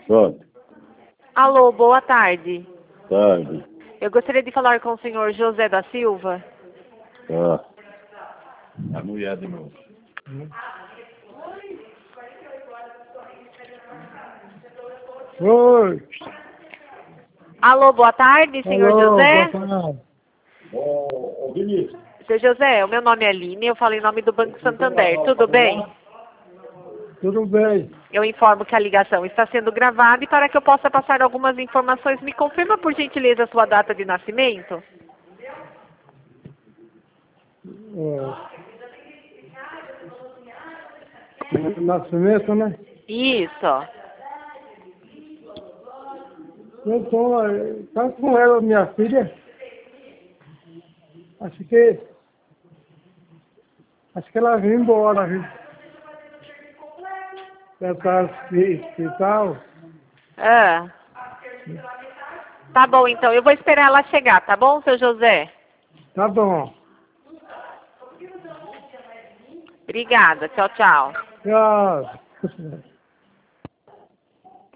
Pronto. Alô, boa tarde. Tarde. Eu gostaria de falar com o senhor José da Silva. Tá. A mulher de novo. Oi. Alô, boa tarde, senhor Alô, José. boa tarde. Ô, Vinícius. Seu José, o meu nome é Aline, eu falo em nome do Banco Santander, tudo bem? Tudo bem? Eu informo que a ligação está sendo gravada e para que eu possa passar algumas informações, me confirma por gentileza a sua data de nascimento? Nascimento, né? Isso. Então, tá com ela, minha filha. Acho que ela veio embora, viu? Ela tá no hospital. Ah. Tá bom, então. Eu vou esperar ela chegar, tá bom, seu José? Tá bom. Obrigada. Tchau, tchau. Tchau.